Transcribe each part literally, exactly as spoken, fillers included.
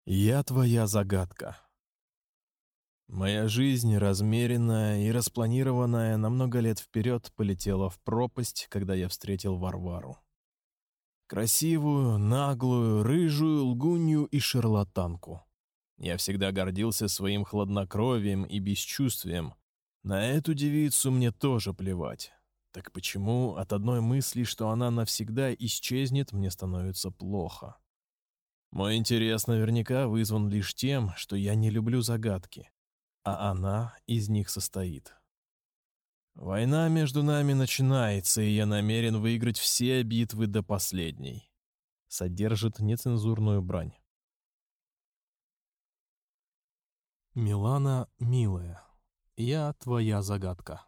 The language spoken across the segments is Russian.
Я твоя загадка. Моя жизнь, размеренная и распланированная на много лет вперед, полетела в пропасть, когда я встретил Варвару. Красивую, наглую, рыжую, лгунью и шарлатанку. Я всегда гордился своим хладнокровием и бесчувствием. На эту девицу мне тоже плевать. Так почему от одной мысли, что она навсегда исчезнет, мне становится плохо? Мой интерес наверняка вызван лишь тем, что я не люблю загадки, а она из них состоит. Война между нами начинается, и я намерен выиграть все битвы до последней. Содержит нецензурную брань. Милана, милая, я твоя загадка.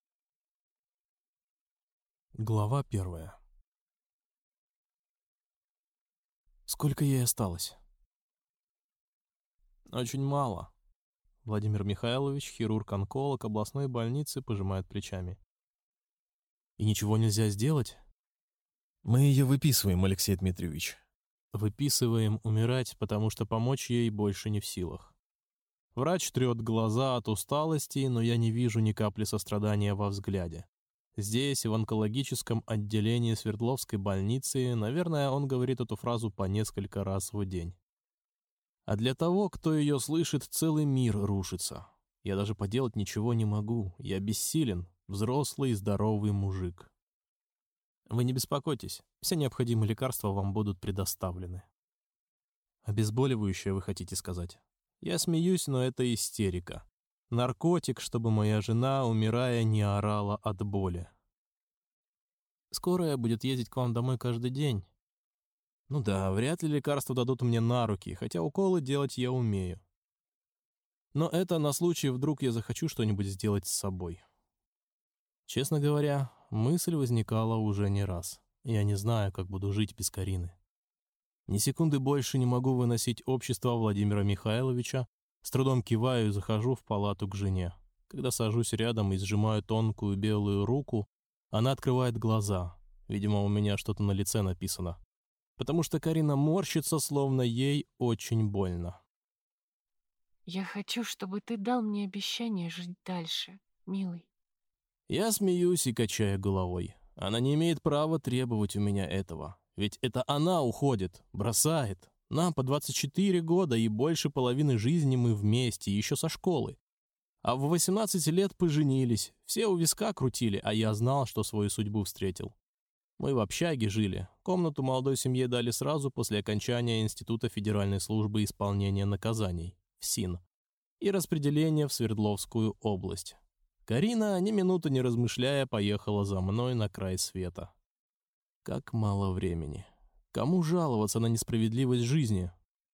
Глава первая. Сколько ей осталось? Очень мало. Владимир Михайлович, хирург-онколог областной больницы, пожимает плечами. И ничего нельзя сделать? Мы ее выписываем, Алексей Дмитриевич. Выписываем умирать, потому что помочь ей больше не в силах. Врач трет глаза от усталости, но я не вижу ни капли сострадания во взгляде. Здесь, в онкологическом отделении Свердловской больницы, наверное, он говорит эту фразу по несколько раз в день. А для того, кто ее слышит, целый мир рушится. Я даже поделать ничего не могу. Я бессилен, взрослый, здоровый мужик. Вы не беспокойтесь, все необходимые лекарства вам будут предоставлены. Обезболивающее, вы хотите сказать? Я смеюсь, но это истерика. Наркотик, чтобы моя жена, умирая, не орала от боли. Скорая будет ездить к вам домой каждый день. Ну да, вряд ли лекарства дадут мне на руки, хотя уколы делать я умею. Но это на случай, вдруг я захочу что-нибудь сделать с собой. Честно говоря, мысль возникала уже не раз. Я не знаю, как буду жить без Карины. Ни секунды больше не могу выносить общество Владимира Михайловича. С трудом киваю и захожу в палату к жене. Когда сажусь рядом и сжимаю тонкую белую руку, она открывает глаза. Видимо, у меня что-то на лице написано. Потому что Карина морщится, словно ей очень больно. Я хочу, чтобы ты дал мне обещание жить дальше, милый. Я смеюсь и качаю головой. Она не имеет права требовать у меня этого. Ведь это она уходит, бросает. Нам по двадцать четыре года, и больше половины жизни мы вместе, еще со школы. А в восемнадцать лет поженились, все у виска крутили, а я знал, что свою судьбу встретил. Мы в общаге жили, комнату молодой семье дали сразу после окончания Института Федеральной службы исполнения наказаний, ФСИН, и распределения в Свердловскую область. Карина, ни минуты не размышляя, поехала за мной на край света. Как мало времени. Кому жаловаться на несправедливость жизни?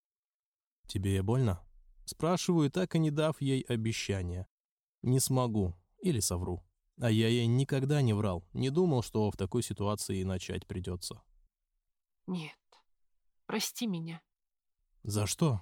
Тебе больно? Спрашиваю, так и не дав ей обещания. Не смогу или совру. А я ей никогда не врал, не думал, что в такой ситуации начать придется. Нет, прости меня. За что?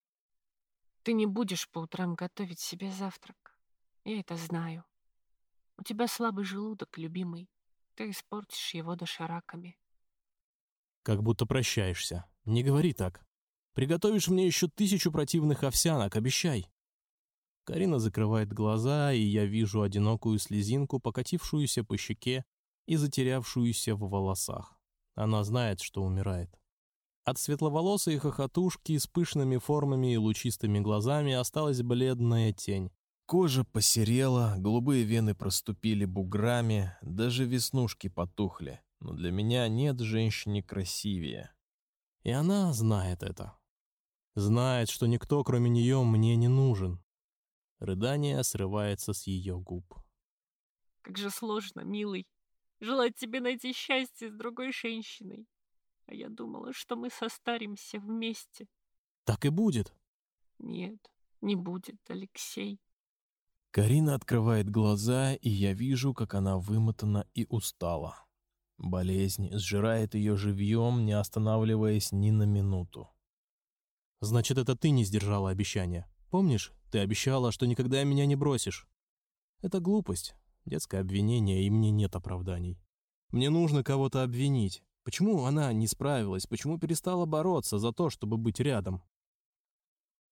Ты не будешь по утрам готовить себе завтрак. Я это знаю. У тебя слабый желудок, любимый. Ты испортишь его дошираками. Как будто прощаешься. Не говори так. Приготовишь мне еще тысячу противных овсянок, обещай. Карина закрывает глаза, и я вижу одинокую слезинку, покатившуюся по щеке и затерявшуюся в волосах. Она знает, что умирает. От светловолосой хохотушки с пышными формами и лучистыми глазами осталась бледная тень. Кожа посерела, голубые вены проступили буграми, даже веснушки потухли. Но для меня нет женщины красивее. И она знает это. Знает, что никто, кроме нее, мне не нужен. Рыдание срывается с ее губ. Как же сложно, милый, желать тебе найти счастье с другой женщиной. А я думала, что мы состаримся вместе. Так и будет. Нет, не будет, Алексей. Карина открывает глаза, и я вижу, как она вымотана и устала. Болезнь сжирает ее живьем, не останавливаясь ни на минуту. Значит, это ты не сдержала обещания. Помнишь, ты обещала, что никогда меня не бросишь. Это глупость, детское обвинение, и мне нет оправданий. Мне нужно кого-то обвинить. Почему она не справилась? Почему перестала бороться за то, чтобы быть рядом?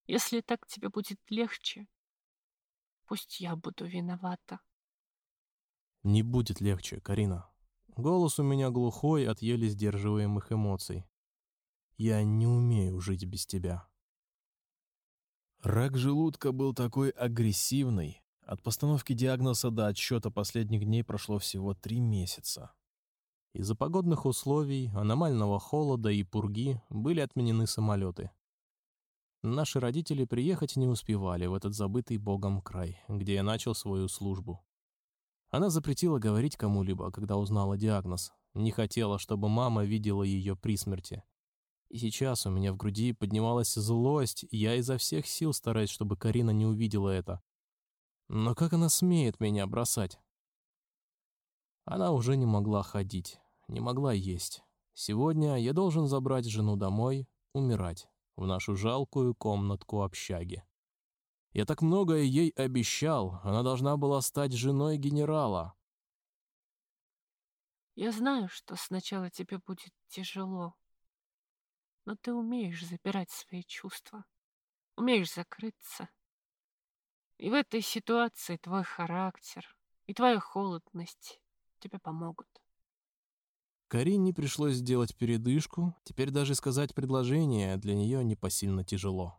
Если так тебе будет легче, пусть я буду виновата. Не будет легче, Карина. Голос у меня глухой от еле сдерживаемых эмоций. Я не умею жить без тебя. Рак желудка был такой агрессивный. От постановки диагноза до отсчета последних дней прошло всего три месяца. Из-за погодных условий, аномального холода и пурги были отменены самолеты. Наши родители приехать не успевали в этот забытый Богом край, где я начал свою службу. Она запретила говорить кому-либо, когда узнала диагноз. Не хотела, чтобы мама видела ее при смерти. И сейчас у меня в груди поднималась злость, и я изо всех сил стараюсь, чтобы Карина не увидела это. Но как она смеет меня бросать? Она уже не могла ходить, не могла есть. Сегодня я должен забрать жену домой, умирать, в нашу жалкую комнатку общаги. Я так многое ей обещал, она должна была стать женой генерала. Я знаю, что сначала тебе будет тяжело, но ты умеешь запирать свои чувства, умеешь закрыться. И в этой ситуации твой характер и твоя холодность тебе помогут. Карине пришлось сделать передышку, теперь даже сказать предложение для нее непосильно тяжело.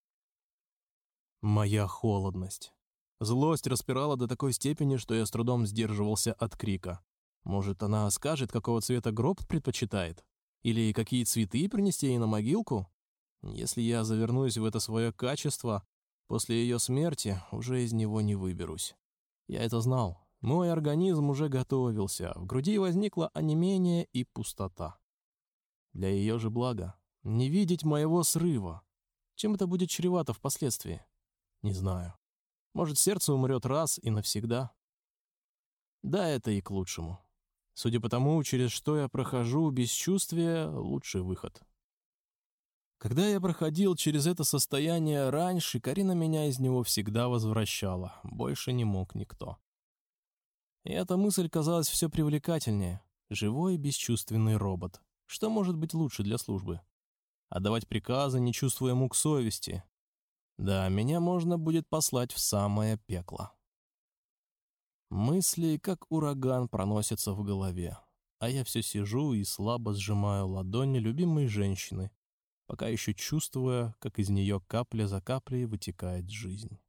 Моя холодность. Злость распирала до такой степени, что я с трудом сдерживался от крика. Может, она скажет, какого цвета гроб предпочитает? Или какие цветы принести ей на могилку? Если я завернусь в это свое качество, после ее смерти уже из него не выберусь. Я это знал. Мой организм уже готовился. В груди возникло онемение и пустота. Для ее же блага не видеть моего срыва. Чем это будет чревато впоследствии? Не знаю. Может, сердце умрет раз и навсегда? Да, это и к лучшему. Судя по тому, через что я прохожу, бесчувствие — лучший выход. Когда я проходил через это состояние раньше, Карина меня из него всегда возвращала. Больше не мог никто. И эта мысль казалась все привлекательнее. Живой бесчувственный робот. Что может быть лучше для службы? Отдавать приказы, не чувствуя мук совести. Да, меня можно будет послать в самое пекло. Мысли, как ураган, проносятся в голове, а я все сижу и слабо сжимаю ладони любимой женщины, пока еще чувствуя, как из нее капля за каплей вытекает жизнь.